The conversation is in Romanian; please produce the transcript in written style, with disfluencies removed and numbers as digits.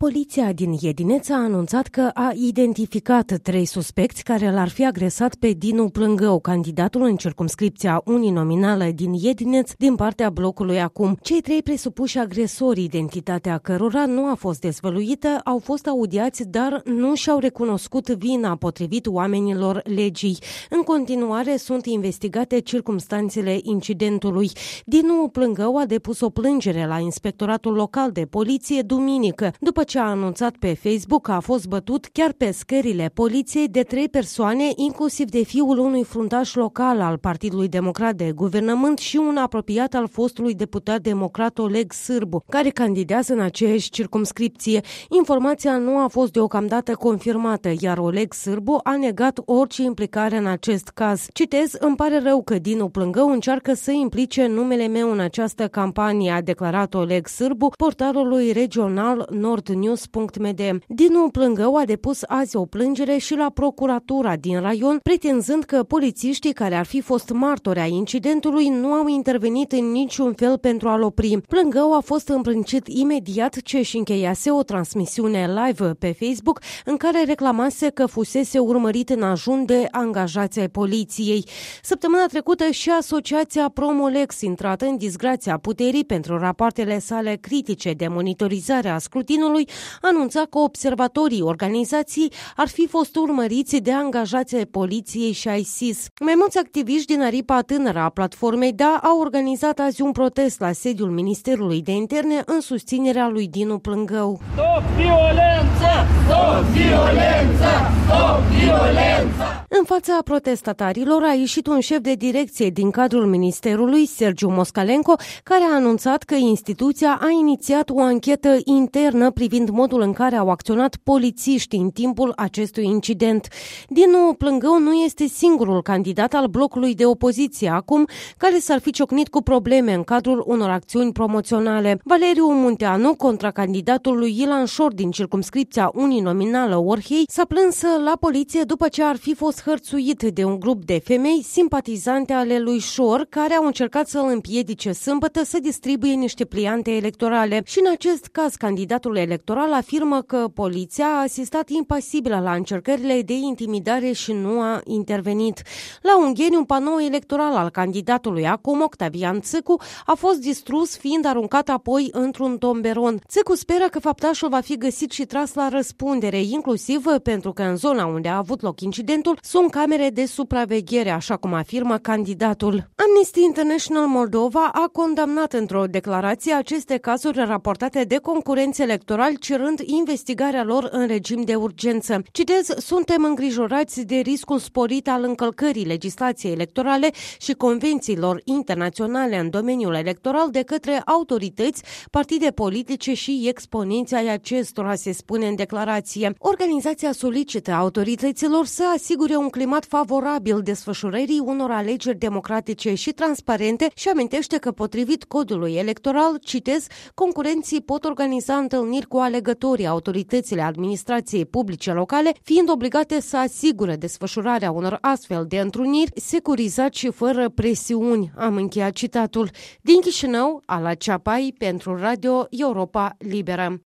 Poliția din Iedineț a anunțat că a identificat 3 suspecți care l-ar fi agresat pe Dinu Plângău, candidatul în circumscripția uninominală din Iedineț din partea blocului Acum. Cei 3 presupuși agresori, identitatea cărora nu a fost dezvăluită, au fost audiați, dar nu și-au recunoscut vina potrivit oamenilor legii. În continuare sunt investigate circumstanțele incidentului. Dinu Plângău a depus o plângere la Inspectoratul Local de Poliție duminică, după ce a anunțat pe Facebook că a fost bătut chiar pe scările poliției de 3 persoane, inclusiv de fiul unui fruntaș local al Partidului Democrat de Guvernământ și un apropiat al fostului deputat democrat Oleg Sârbu, care candidează în aceeași circumscripție. Informația nu a fost deocamdată confirmată, iar Oleg Sârbu a negat orice implicare în acest caz. Citez: "Îmi pare rău că Dinu Plângău încearcă să implice numele meu în această campanie", a declarat Oleg Sârbu portalului regional nordnews.md. Dinu Plângău a depus azi o plângere și la procuratura din raion, pretinzând că polițiștii care ar fi fost martori ai incidentului nu au intervenit în niciun fel pentru a-l opri. Plângău a fost împrâncit imediat ce își încheiase o transmisiune live pe Facebook în care reclamase că fusese urmărit în ajun de angajați ai poliției. Săptămâna trecută și asociația Promolex, intrată în disgrația puterii pentru rapoartele sale critice de monitorizare a scrutinului, anunța că observatorii organizației ar fi fost urmăriți de angajații ai poliției și ai SIS. Mai mulți activiști din aripa tânără a platformei DA au organizat azi un protest la sediul Ministerului de Interne în susținerea lui Dinu Plângău. Stop violența! Stop violența! Stop violența! În fața protestatarilor a ieșit un șef de direcție din cadrul Ministerului, Sergiu Moscalenco, care a anunțat că instituția a inițiat o anchetă internă privind modul în care au acționat polițiștii în timpul acestui incident. Dinu Plângău nu este singurul candidat al blocului de opoziție acum care s-ar fi ciocnit cu probleme în cadrul unor acțiuni promoționale. Valeriu Munteanu, contracandidatul lui Ilan Șor din circumscripția uninominală Orhei, s-a plâns la poliție după ce ar fi fost hărțuit de un grup de femei simpatizante ale lui Șor, care au încercat să îl împiedice sâmbătă să distribuie niște pliante electorale. Și în acest caz, candidatul electoral afirmă că poliția a asistat impasibilă la încercările de intimidare și nu a intervenit. La Ungheni, un panou electoral al candidatului Acum, Octavian Țâcu, a fost distrus, fiind aruncat apoi într-un tomberon. Țâcu speră că faptașul va fi găsit și tras la răspundere, inclusiv pentru că în zona unde a avut loc incidentul sunt camere de supraveghere, așa cum afirmă candidatul. Amnesty International Moldova a condamnat într-o declarație aceste cazuri raportate de concurenți electorali, cerând investigarea lor în regim de urgență. Citez: "Suntem îngrijorați de riscul sporit al încălcării legislației electorale și convențiilor internaționale în domeniul electoral de către autorități, partide politice și exponenții ai acestora", se spune în declarație. Organizația solicită autorităților să asigure un climat favorabil desfășurării unor alegeri democratice și transparente și amintește că, potrivit codului electoral, citez, "concurenții pot organiza întâlniri cu alegătorii, autoritățile administrației publice locale, fiind obligate să asigure desfășurarea unor astfel de întruniri securizat și fără presiuni", am încheiat citatul. Din Chișinău, Ala Ceapai pentru Radio Europa Liberă.